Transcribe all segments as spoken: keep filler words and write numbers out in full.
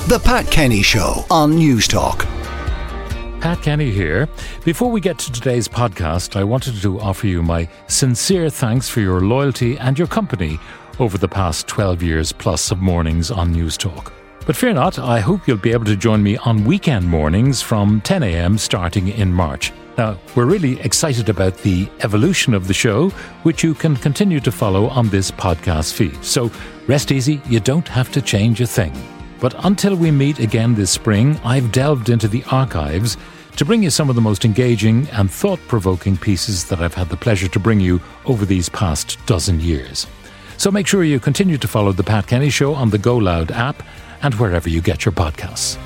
The Pat Kenny Show on Newstalk. Pat Kenny here. Before we get to today's podcast, I wanted to offer you my sincere thanks for your loyalty and your company over the past twelve years plus of mornings on Newstalk. But fear not, I hope you'll be able to join me on weekend mornings from ten a.m. starting in March. Now, we're really excited about the evolution of the show, which you can continue to follow on this podcast feed. So rest easy, you don't have to change a thing. But until we meet again this spring, I've delved into the archives to bring you some of the most engaging and thought-provoking pieces that I've had the pleasure to bring you over these past dozen years. So make sure you continue to follow The Pat Kenny Show on the Go Loud app and wherever you get your podcasts.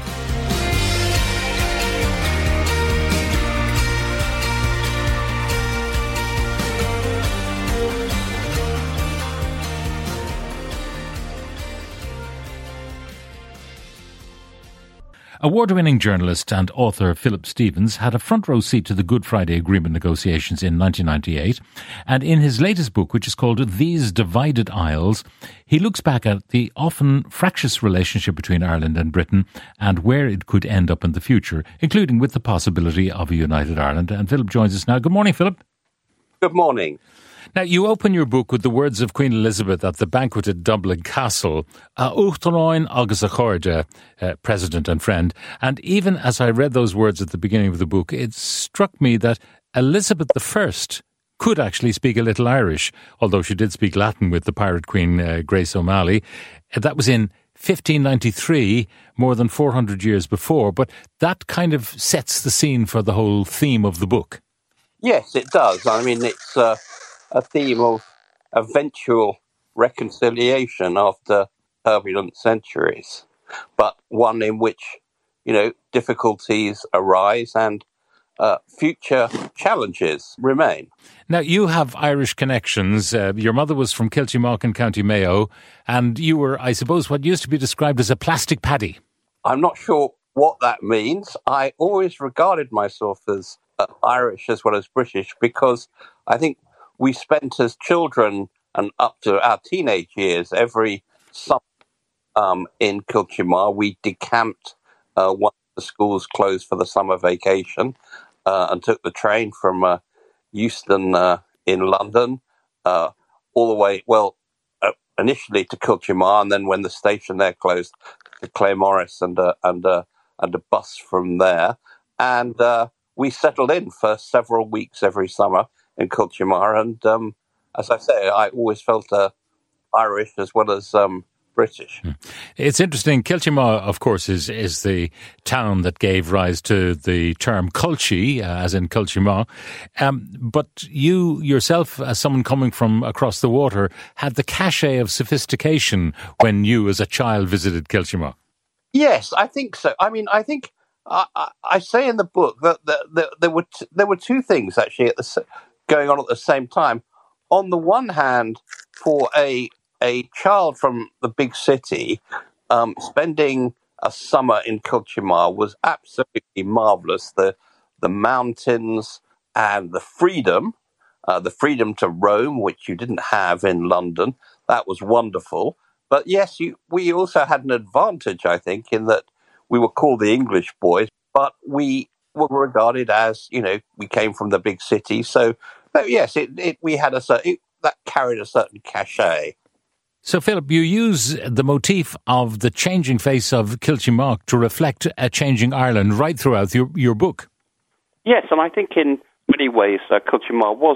Award-winning journalist and author Philip Stephens had a front-row seat to the Good Friday Agreement negotiations in nineteen ninety-eight, and in his latest book, which is called These Divided Isles, he looks back at the often fractious relationship between Ireland and Britain and where it could end up in the future, including with the possibility of a united Ireland. And Philip joins us now. Good morning, Philip. Good morning. Now, you open your book with the words of Queen Elizabeth at the banquet at Dublin Castle, a Uachtaráin agus a Chorda, uh, president and friend. And even as I read those words at the beginning of the book, it struck me that Elizabeth the First could actually speak a little Irish, although she did speak Latin with the pirate queen uh, Grace O'Malley. That was in fifteen ninety-three, more than four hundred years before. But that kind of sets the scene for the whole theme of the book. Yes, it does. I mean, it's Uh... a theme of eventual reconciliation after turbulent centuries, but one in which, you know, difficulties arise and uh, future challenges remain. Now, you have Irish connections. Uh, your mother was from Kiltimagh in County Mayo, and you were, I suppose, what used to be described as a plastic paddy. I'm not sure what that means. I always regarded myself as uh, Irish as well as British because I think we spent as children and up to our teenage years every summer um, in Kiltimagh. We decamped uh, once the schools closed for the summer vacation uh, and took the train from uh, Euston uh, in London uh, all the way, well, uh, initially to Kiltimagh, and then when the station there closed, to Claremorris and, uh, and, uh, and a bus from there. And uh, we settled in for several weeks every summer in Kiltimagh, and um, as I say, I always felt uh, Irish as well as um, British. It's interesting. Kiltimagh, of course, is is the town that gave rise to the term Culchie, uh, as in Kiltimagh. Um, but you yourself, as someone coming from across the water, had the cachet of sophistication when you, as a child, visited Kiltimagh. Yes, I think so. I mean, I think I, I, I say in the book that, that, that there were t- there were two things actually at the going on at the same time. On the one hand, for a a child from the big city, um, spending a summer in Kiltimagh was absolutely marvellous. The the mountains and the freedom, uh, the freedom to roam, which you didn't have in London, that was wonderful. But yes, you, we also had an advantage, I think, in that we were called the English boys, but we were regarded as, you know, we came from the big city, so. But yes, it, it we had a certain, it, that carried a certain cachet. So, Philip, you use the motif of the changing face of Kiltimagh to reflect a changing Ireland right throughout your, your book. Yes, and I think in many ways uh, Kiltimagh was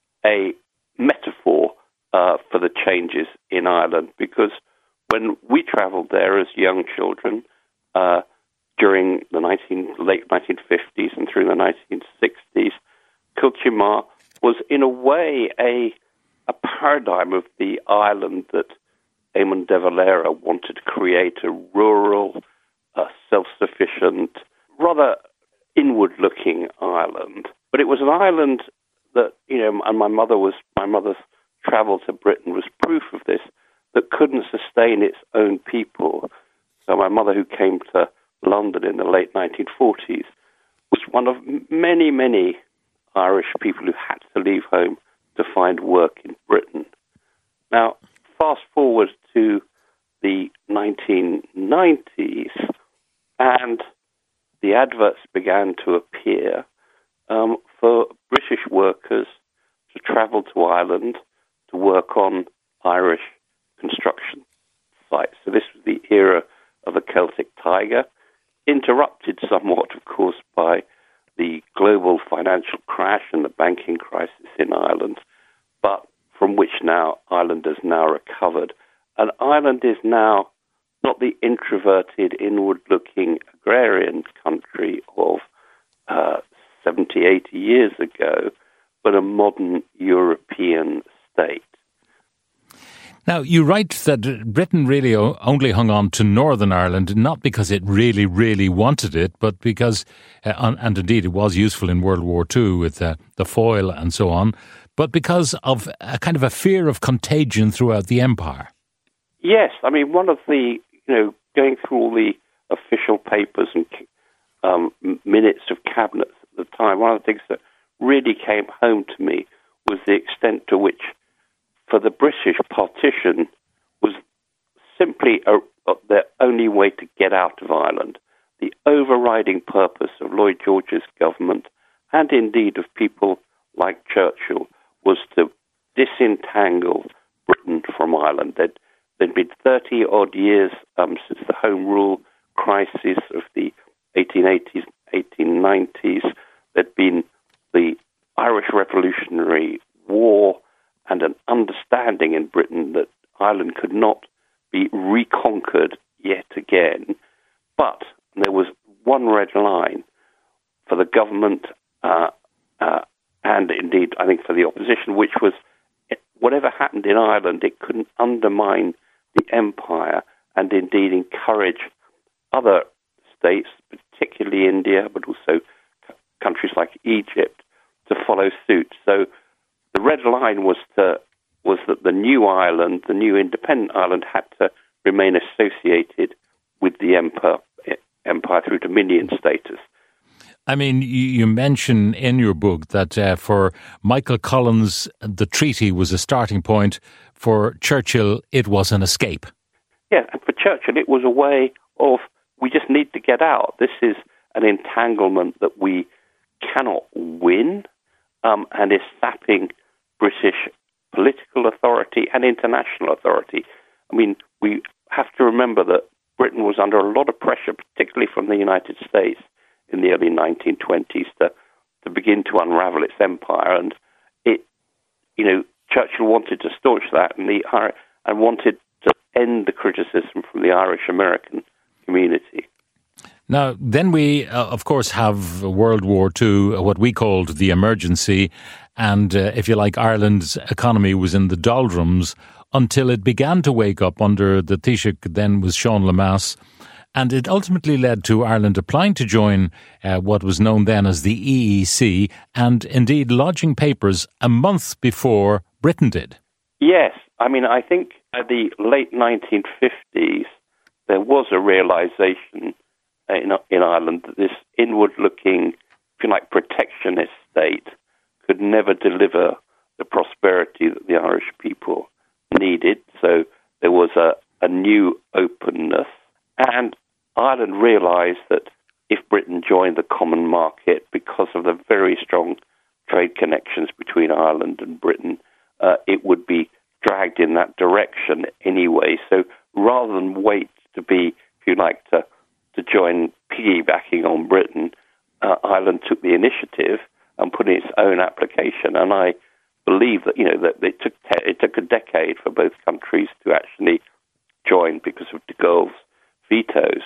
a metaphor uh, for the changes in Ireland, because when we travelled there as young children uh, during the nineteen, late nineteen fifties and through the nineteen sixties, Kiltimagh was in a way a a paradigm of the Ireland that Eamon de Valera wanted to create, a rural, uh, self-sufficient, rather inward-looking Ireland. But it was an island that, you know, and my mother was, my mother's travel to Britain was proof of this, that couldn't sustain its own people. So my mother, who came to London in the late nineteen forties, was one of many, many Irish people who had to leave home to find work in Britain. Now, fast forward to the nineteen nineties, adverts began to appear um, for British workers to travel to Ireland to work on Irish construction sites. So this was the era of the Celtic Tiger, interrupted somewhat, of course, by the global financial crash and the banking crisis in Ireland, but from which now Ireland has now recovered. And Ireland is now not the introverted, inward-looking agrarian country of uh, seventy, eighty years ago, but a modern European state. Now, you write that Britain really only hung on to Northern Ireland, not because it really, really wanted it, but because, uh, and indeed it was useful in World War Two with uh, the foil and so on, but because of a kind of a fear of contagion throughout the empire. Yes, I mean, one of the, you know, going through all the official papers and um, minutes of cabinets at the time, one of the things that really came home to me was the extent to which, for the British, partition was simply a, a, their only way to get out of Ireland. The overriding purpose of Lloyd George's government, and indeed of people like Churchill, was to disentangle Britain from Ireland. There'd, there'd been thirty-odd years um, since the Home Rule crisis of the eighteen eighties, eighteen nineties. There'd been the Irish Revolutionary War, and an understanding in Britain that Ireland could not be reconquered yet again. But there was one red line for the government uh, uh, and indeed, I think, for the opposition, which was whatever happened in Ireland, it couldn't undermine the empire and indeed encourage other states, particularly India, but also c- countries like Egypt, to follow suit. So the red line was to was that the new Ireland, the new independent Ireland, had to remain associated with the empire, empire through dominion status. I mean, you mention in your book that uh, for Michael Collins, the treaty was a starting point. For Churchill, it was an escape. Yeah, and for Churchill, it was a way of, we just need to get out. This is an entanglement that we cannot win, um, and is sapping British political authority and international authority. I mean, we have to remember that Britain was under a lot of pressure, particularly from the United States in the early nineteen twenties, to, to begin to unravel its empire. And it, you know, Churchill wanted to staunch that and, the, and wanted to end the criticism from the Irish-American community. Now, then we, uh, of course, have World War Two, what we called the emergency. And uh, if you like, Ireland's economy was in the doldrums until it began to wake up under the Taoiseach, then was Sean Lemass. And it ultimately led to Ireland applying to join uh, what was known then as the E E C, and indeed lodging papers a month before Britain did. Yes. I mean, I think at the late nineteen fifties, there was a realization in, in Ireland that this inward-looking, if you like, protectionist state could never deliver the prosperity that the Irish people needed. So there was a, a new openness. And Ireland realized that if Britain joined the common market, because of the very strong trade connections between Ireland and Britain, uh, it would be dragged in that direction anyway. So rather than wait to be, if you like, to, to join piggybacking on Britain, uh, Ireland took the initiative and put in its own application. And I believe that, you know, that it took, te- it took a decade for both countries to actually join because of de Gaulle's vetoes.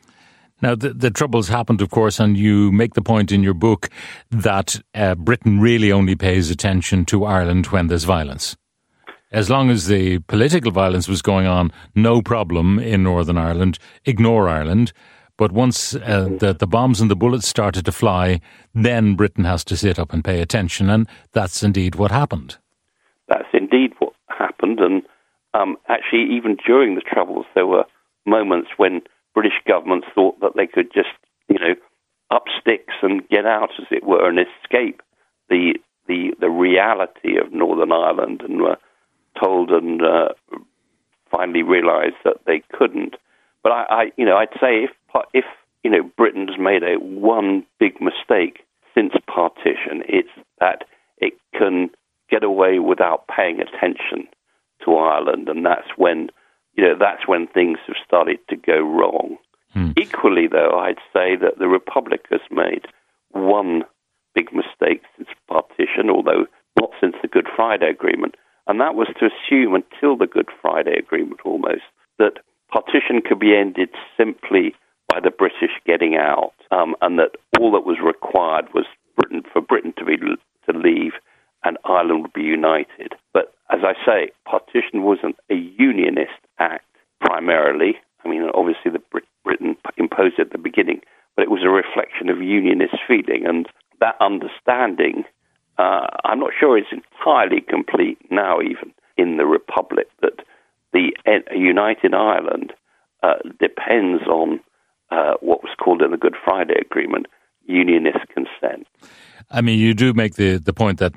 Now, the, the troubles happened, of course, and you make the point in your book that uh, Britain really only pays attention to Ireland when there's violence. As long as the political violence was going on, no problem in Northern Ireland, ignore Ireland. But once uh, the, the bombs and the bullets started to fly, then Britain has to sit up and pay attention, and that's indeed what happened. That's indeed what happened, and um, actually even during the Troubles, there were moments when British governments thought that they could just, you know, up sticks and get out, as it were, and escape the the, the reality of Northern Ireland, and were told and uh, finally realised that they couldn't. But I, I, you know, I'd say if if you know, Britain's made a one big mistake since partition. It's that it can get away without paying attention to Ireland, and that's when, you know, that's when things have started to go wrong. Hmm. Equally, though, I'd say that the Republic has made one big mistake since partition, although not since the Good Friday Agreement, and that was to assume until the Good Friday Agreement almost that partition could be ended simply by the British getting out, um, and that all that was required was Britain for Britain to be to leave, and Ireland would be united. But as I say, partition wasn't a unionist act primarily. I mean, obviously, the Brit- Britain imposed it at the beginning, but it was a reflection of unionist feeling, and that understanding, uh, I'm not sure it's entirely complete now, even in the Republic, that the a united Ireland uh, depends on uh, what was called in the Good Friday Agreement, unionist consent. I mean, you do make the, the point that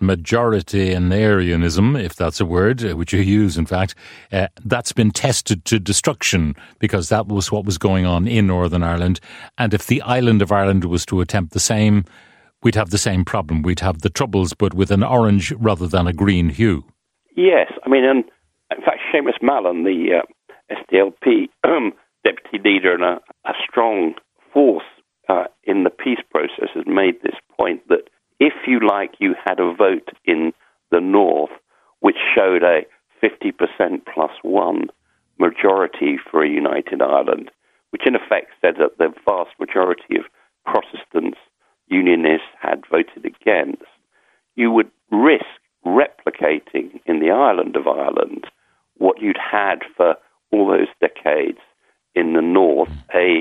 majoritarianism, if that's a word, which you use, in fact, uh, that's been tested to destruction because that was what was going on in Northern Ireland. And if the island of Ireland was to attempt the same, we'd have the same problem. We'd have the Troubles, but with an orange rather than a green hue. Yes. I mean, and in fact, Seamus Mallon, the uh, S D L P deputy leader and a, a strong force uh, in the peace process, has made this point that if you like, you had a vote in the North which showed a fifty percent plus one majority for a united Ireland, which in effect said that the vast majority of Protestants, unionists had voted against, you would risk replicating in the island of Ireland what you'd had for all those decades in the North, a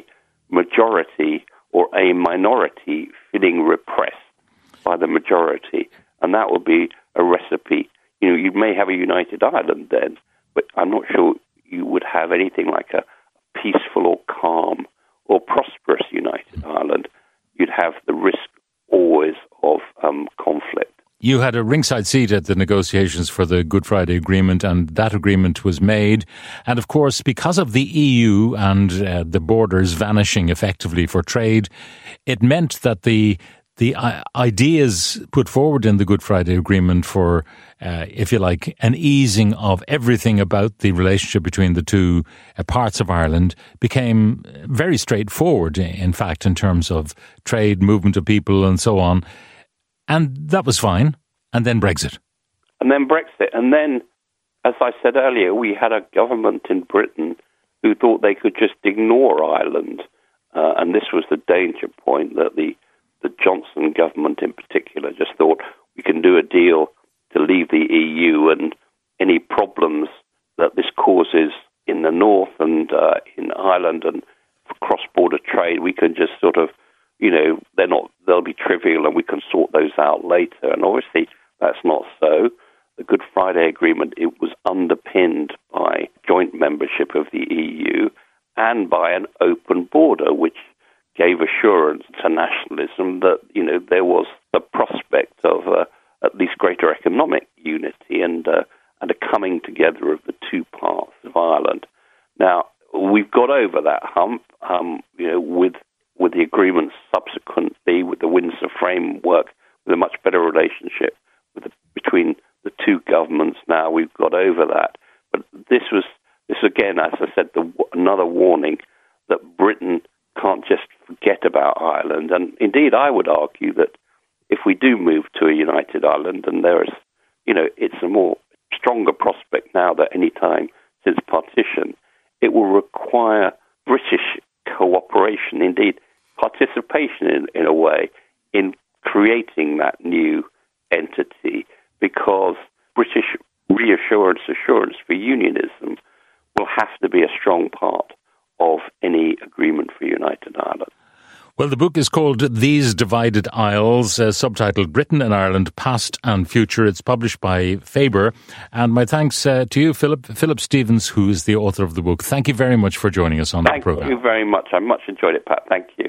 majority or a minority feeling repressed by the majority, and that would be a recipe. You know, you may have a united Ireland then, but I'm not sure you would have anything like a peaceful or calm or prosperous united Ireland. You'd have the risk always of um, conflict. You had a ringside seat at the negotiations for the Good Friday Agreement, and that agreement was made. And of course, because of the E U and uh, the borders vanishing effectively for trade, it meant that the the uh, ideas put forward in the Good Friday Agreement for, uh, if you like, an easing of everything about the relationship between the two uh, parts of Ireland became very straightforward, in fact, in terms of trade, movement of people and so on. And that was fine. And then Brexit. And then Brexit. And then, as I said earlier, we had a government in Britain who thought they could just ignore Ireland. Uh, and this was the danger point, that the, the Johnson government in particular just thought we can do a deal to leave the E U, and any problems that this causes in the north and uh, in Ireland and cross-border trade, we can just sort of, you know, they're not, they'll be trivial and we can sort those out later. And obviously that's not so. The Good Friday Agreement, it was underpinned by joint membership of the E U and by an open border, which gave assurance to nationalism that, you know, there was the prospect of uh, at least greater economic unity and uh, and a coming together of the two parts of Ireland. Now, we've got over that hump, um, you know, with with the agreements subsequently, with the Windsor framework, with a much better relationship with the, between the two governments. Now we've got over that. But this was, this again, as I said, the, another warning that Britain can't just forget about Ireland. And indeed, I would argue that if we do move to a united Ireland, and there is, you know, it's a more stronger prospect now than any time since partition, it will require British cooperation, indeed participation in, in a way, in creating that new entity, because British reassurance, assurance for unionism will have to be a strong part of any agreement for United Ireland. Well, the book is called These Divided Isles, uh, subtitled Britain and Ireland, Past and Future. It's published by Faber. And my thanks uh, to you, Philip Philip Stevens, who is the author of the book. Thank you very much for joining us on Thank the programme. Thank you very much. I much enjoyed it, Pat. Thank you.